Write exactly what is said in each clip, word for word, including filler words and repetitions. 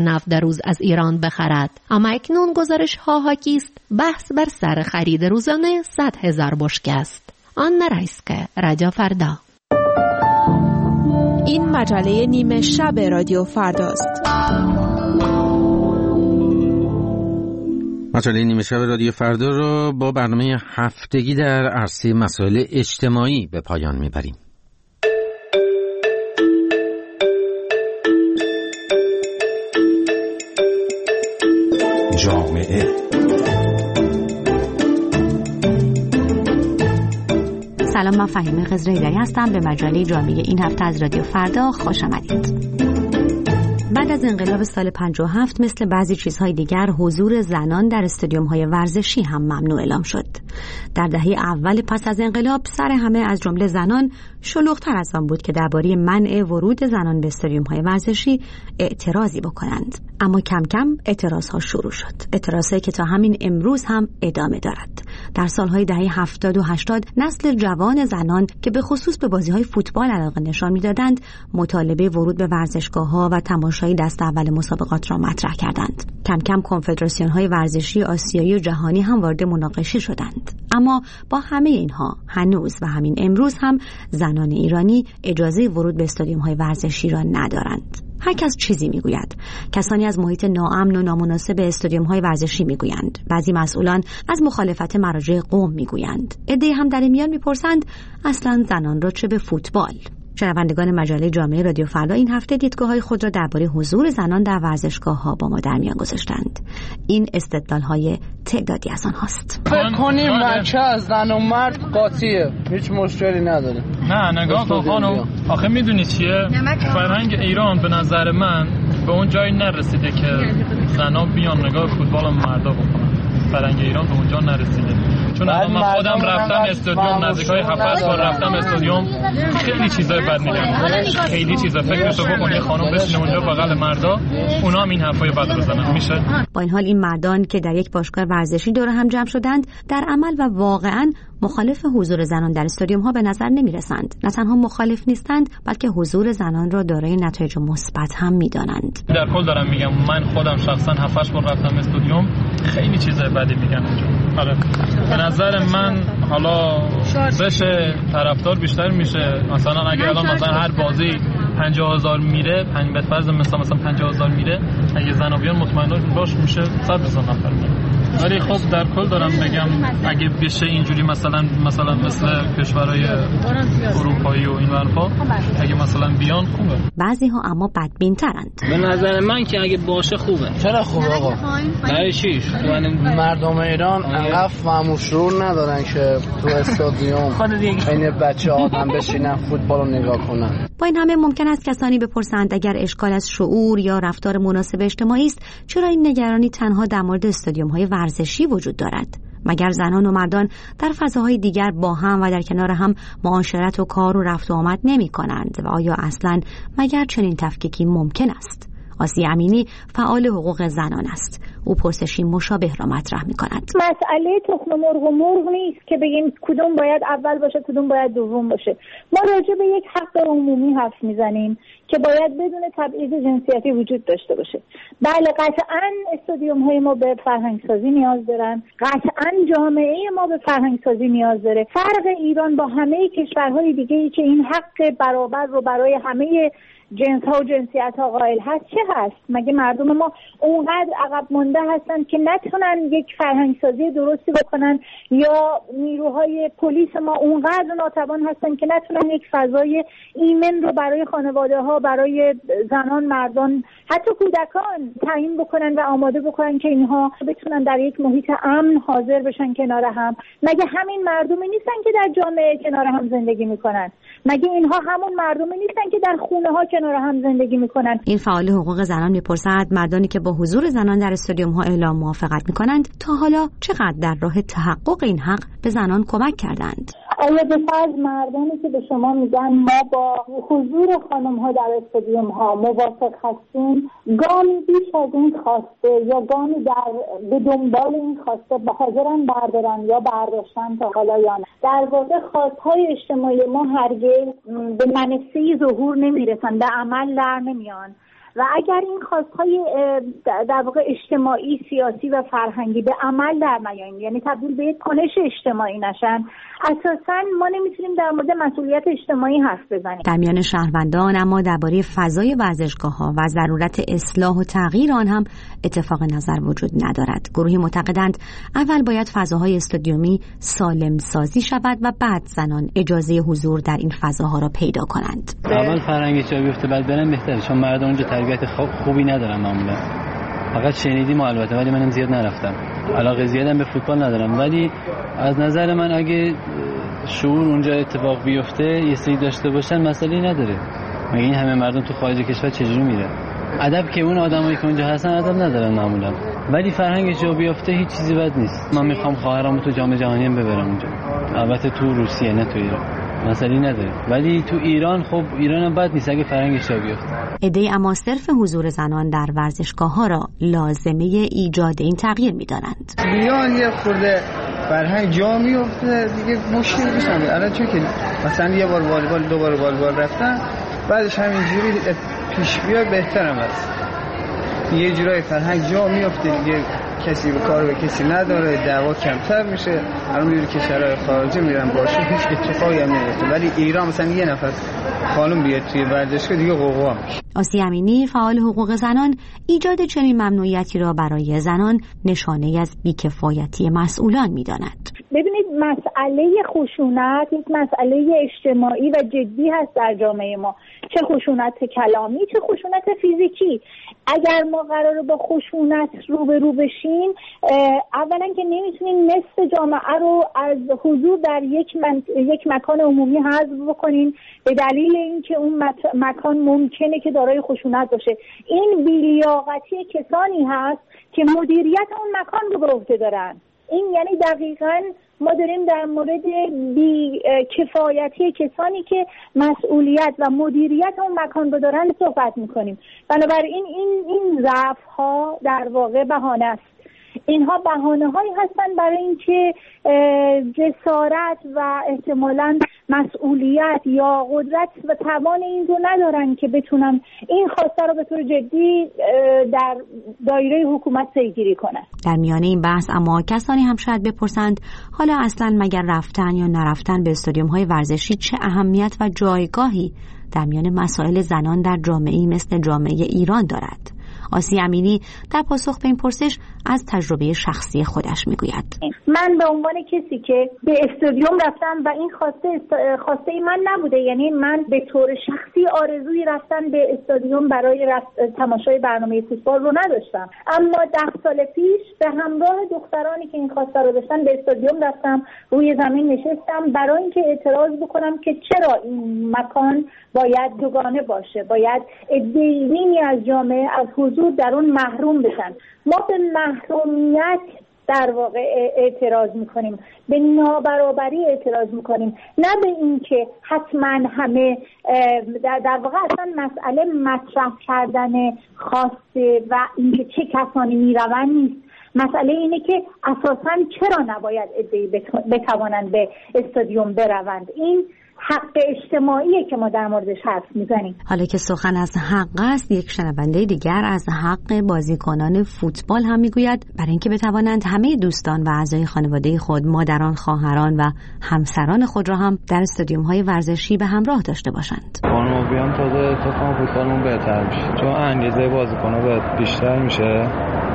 نفت در روز از ایران بخرد. اما اکنون گزارش ها حاکی است بحث بر سر خرید روزانه صد هزار بشکه است. آنا رایسکه، رادیو فردا. این مجله نیمه شب رادیو فرداست. مجله نیمه شب رادیو فردا رو با برنامه هفتگی در عرصه مسائل اجتماعی به پایان میبریم. جامعه سلام، من فهیمه خضرایدری هستم. به مجله جامعه این هفته از رادیو فردا خوش آمدید. بعد از انقلاب سال پنجاه و هفت مثل بعضی چیزهای دیگر حضور زنان در استادیوم‌های ورزشی هم ممنوع اعلام شد. در دهه اول پس از انقلاب سر همه از جمله زنان شلوغ‌تر از آن بود که درباره منع ورود زنان به استادیوم‌های ورزشی اعتراضی بکنند. اما کم کم اعتراضها شروع شد. اعتراضی که تا همین امروز هم ادامه دارد. در سالهای دهه هفتاد و هشتاد نسل جوان زنان که به خصوص به بازی‌های فوتبال علاقه نشان می‌دادند، مطالبه ورود به ورزشگاه‌ها و تماشای دست اول مسابقات را مطرح کردند. کم کم کنفدراسیون‌های ورزشی آسیایی و جهانی هم وارد مناقشه شدند. اما با همه اینها هنوز و همین امروز هم زنان ایرانی اجازه ورود به استادیوم‌های ورزشی را ندارند. هر کس چیزی میگوید. کسانی از محیط ناامن و نامناسب استادیوم‌های ورزشی میگویند. بعضی مسئولان از مخالفت مراجع قوم میگویند. عده‌ای هم در میان میپرسند اصلاً زنان را چه به فوتبال. شنوندگان مجله جامعه رادیو فردا این هفته دیدگاه‌های خود را درباره حضور زنان در ورزشگاه‌ها با ما در میان گذاشتند. این استدلال‌های تعدادی از آنهاست. فکر کنیم بچه از زن و مرد قاطیه، هیچ مشکلی نداره. نه نگاه کن خانم، آخه میدونی چیه؟ فرهنگ ایران به نظر من به اون جایی نرسیده که زنا بیان نگاه فوتبال و مردا بکنن. فرهنگ ایران به اونجا نرسیده. چون الان من خودم رفتم استادیوم، نزدیکای هفت بار رفتم استادیوم، خیلی چیزای بد میگن، خیلی چیزا. فکرشو بکن یه خانم بشینه اونجا بغل مردا، اونا هم این حرفای بد رو بزنن، میشه؟ با این حال این مردان که در یک باشگاه ورزشی دور هم جمع شدند، در عمل و واقعاً مخالف حضور زنان در استادیوم ها به نظر نمی رسند. نه تنها مخالف نیستند، بلکه حضور زنان را دارای نتایج مثبت هم می دانند. در کل دارم میگم، من خودم شخصا هفت هشت بار رفتم استادیوم، خیلی چیزای بدی میگن اونجا. حالا به نظر من حالا بشه طرفدار بیشتر میشه. مثلا اگه الان مثلا هر بازی پنجاه هزار میره، پنج به فرض مثلا مثلا پنجاه هزار میره، اگه زنا بیان مطمئن باش میشه صد هزار نفر میره. ولی خب در کل دارم بگم اگه بشه اینجوری مثلا مثلا مثل کشورهای اروپایی و این حرفا، اگه مثلا بیان خوبه. بعضی ها اما بدبین ترند. به نظر من که اگه باشه خوبه. چرا خوبه آقا؟ برای چیش؟ مردم ایران انقدر فهم و شعور ندارن که تو استادیوم این بچه آدم بشینن فوتبال رو نگاه کنن. با این همه ممکن است کسانی بپرسند اگر اشکال از شعور یا رفتار مناسب اجتماعی است، چرا این نگرانی تنها در مورد استادیوم‌های ورزشی وجود دارد؟ مگر زنان و مردان در فضاهای دیگر با هم و در کنار هم معاشرت و کار و رفت و آمد نمی کنند؟ و آیا اصلاً مگر چنین تفکیکی ممکن است؟ آسیه امینی فعال حقوق زنان است. او پرسشی مشابه را مطرح می کند. مسئله تخم مرغ و مرغ نیست که بگیم کدوم باید اول باشه کدوم باید دوم باشه. ما راجع به یک حق عمومی حرف میزنیم که باید بدون تبعیض جنسیتی وجود داشته باشه. بله قطعاً استادیوم های ما به فرهنگ سازی نیاز دارن، قطعاً جامعه ما به فرهنگ سازی نیاز داره. فرق ایران با همه کشورهای دیگه ای که این حق برابر رو برای همه جنس ها و جنسیت ها قائل هست چه هست؟ مگه مردم ما اونقدر عقب مونده هستن که نتونن یک فرهنگ سازی درستی بکنن، یا نیروهای پلیس ما اونقدر ناتوان هستن که نتونن یک فضای ایمن رو برای خانواده ها، برای زنان، مردان، حتی کودکان تعیین بکنن و آماده بکنن که اینها بتونن در یک محیط امن حاضر بشن کنار هم؟ مگه همین مردمی نیستن که در جامعه کنار هم زندگی میکنن؟ مگه اینها همون مردمی نیستن که در خونه ها کنار هم زندگی میکنن؟ این فعال حقوق زنان میپرسد مردانی که با حضور زنان در استادیوم ها اعلام موافقت میکنند تا حالا چقدر در راه تحقق این حق به زنان کمک کردند؟ آیا به فرض مردانی که به شما میگن ما با حضور خانم ها در استادیوم ها موافق هستیم، گامی بیش از این خواسته یا گامی در به دنبال این خواسته به حاضرن بردارن یا برداشتن تا حالا یا نه؟ در واقع خواستهای اجتماعی ما هرگز به منصه ظهور نمیرسن، به عمل در نمیان و اگر این خواستهای در واقع اجتماعی، سیاسی و فرهنگی به عمل در نیایند، یعنی تبدیل به یک کنش اجتماعی نشن، اساساً ما نمیتونیم در مورد مسئولیت اجتماعی حرف بزنیم. در میان شهروندان اما درباره فضای ورزشگاه‌ها و ضرورت اصلاح و تغییر آن هم اتفاق نظر وجود ندارد. گروهی معتقدند اول باید فضاهای استادیومی سالم سازی شود و بعد زنان اجازه حضور در این فضاها را پیدا کنند. اول فرهنگی جا بیفته بعد برن بهتره، چون مردم اونجا تربیت خوبی ندارن معمولا. فقط شنیدیم البته، ولی منم زیاد نرفتم. علاقه زیادم به فوتبال ندارم، ولی از نظر من اگه شعور اونجا اتفاق بیفته یه سری داشته باشن مسئله نداره. مگه این همه مردم تو خارج کشور چجوری میره؟ ادب که اون آدمایی که اونجا هستن ادب ندارن معمولا، ولی فرهنگ جا بیفته هیچ چیزی بد نیست. من میخوام خواهرامو تو جام جهانی هم ببرم اونجا، البته تو روسیه نه تو ایران، مسئله نداره، ولی تو ایران خب ایران هم بد نیست اگه فرهنگش جا بیفته. عده‌ای اما صرف حضور زنان در ورزشگاه‌ها را لازمه ایجاد این تغییر می‌دانند. بیان یه خورده فرهنگ جا میفته دیگه مشکل میشه. الان چون که مثلا یه بار والیبال دو بار والیبال رفتن، بعدش همینجوری پیش بیاد بهترم است. یه جورای فرهنگ جا میفته دیگه، کسی به کار به کسی نداره، دعوا کمتر میشه. الان میبینی کشورهای خارجی میرن باشه هیچ اتفاقی هم نمیفته، ولی ایران مثلا یه نفر خانم بیاد توی ورزشگاه دیگه قوقا میشه. آسیه امینی فعال حقوق زنان ایجاد چنین ممنوعیتی را برای زنان نشانه از بیکفایتی مسئولان میداند. ببینید مسئله خشونت یک مسئله اجتماعی و جدی هست در جامعه ما، چه خشونت کلامی چه خشونت فیزیکی. اگر ما قراره با خشونت روبرو بشیم، اولا که نمیتونیم نصف جامعه رو از حضور در یک من... یک مکان عمومی حذف بکنیم به دلیل اینکه اون مت... مکان ممکنه که دارای خشونت باشه. این بی‌لیاقتی کسانی هست که مدیریت اون مکان رو به عهده دارن. این یعنی دقیقاً ما داریم در مورد بی کفایتی کسانی که مسئولیت و مدیریت اون مکان رو دارن صحبت میکنیم. بنابراین این این ضعف ها در واقع بهانه است. اینها بهانه هایی هستن برای اینکه جسارت و احتمالاً مسئولیت یا قدرت و توان این رو ندارن که بتونن این خواسته رو به طور جدی در دایره حکومت پیگیری کنن. در میان این بحث اما کسانی هم شاید بپرسند حالا اصلا مگر رفتن یا نرفتن به استادیوم های ورزشی چه اهمیت و جایگاهی در میان مسائل زنان در جامعه‌ای مثل جامعه ایران دارد؟ آسیه امینی در پاسخ به این پرسش از تجربه شخصی خودش میگوید. من به عنوان کسی که به استادیوم رفتم و این خواسته است... خواسته من نبوده، یعنی من به طور شخصی آرزوی رفتن به استادیوم برای رفت... تماشای برنامه فوتبال رو نداشتم، اما ده سال پیش به همراه دخترانی که این خواسته رو داشتن به استادیوم رفتم، روی زمین نشستم برای اینکه اعتراض بکنم که چرا این مکان باید دوگانه باشه، باید عده‌ای از جامعه از حضور در اون محروم بشن. ما به محرومیت در واقع اعتراض میکنیم، به نابرابری اعتراض میکنیم، نه به این که حتما همه در, در واقع اصلا مسئله مطرح کردن خواسته و اینکه چه کسانی میروند نیست. مسئله اینه که اساساً چرا نباید عده‌ای بتوانند به استادیوم بروند. این حق اجتماعیه که ما در موردش حرف میزنیم. حالا که سخن از حق است، یک شنونده دیگر از حق بازیکنان فوتبال هم میگوید برای اینکه بتوانند همه دوستان و اعضای خانواده خود، مادران، خواهران و همسران خود را هم در استادیوم های ورزشی به همراه داشته باشند. خانم بیان تازه اتفاق فوتبالمون بهتر میشه، چون انگیزه بازیکن‌ها بیشتر میشه،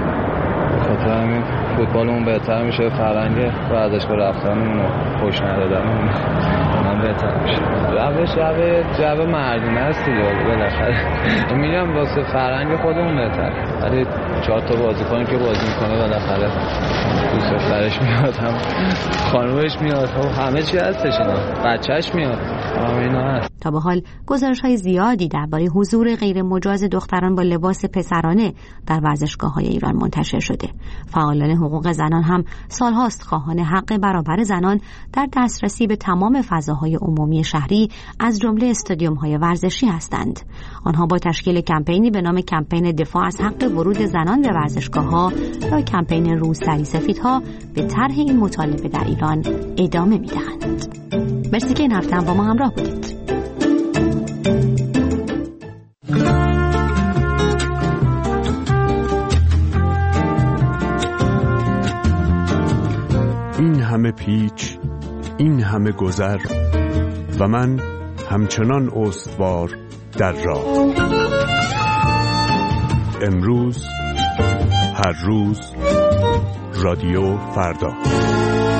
خاطر همین فوتبالمون بهتر میشه، فرهنگ ورزشگاه رفتنمون و خوش ندادنمون من بهتر میشه. روش روش جو مردونه است دیگه، بالاخره میگم واسه فرهنگ خودمون بهتر، ولی چهار تا بازیکن که بازی میکنه بالاخره دوست دخترش میاد، هم خانومش میاد، همه چی هستش، اینا بچهش میاد، همه اینا هست. تا به حال گزارش‌های زیادی درباره حضور غیر مجاز دختران با لباس پسرانه در ورزشگاه‌های ایران منتشر شده. فعالان حقوق زنان هم سال‌هاست خواهان حق برابر زنان در دسترسی به تمام فضاهای عمومی شهری از جمله استادیوم‌های ورزشی هستند. آنها با تشکیل کمپینی به نام کمپین دفاع از حق ورود زنان به ورزشگاه‌ها یا کمپین روسری سفیدها به طرح این مطالبه در ایران ادامه می‌دهند. مرسی که این هفته هم با ما همراه بودید. همه پیچ، این همه گذر و من همچنان استوار در راه. امروز، هر روز، رادیو فردا.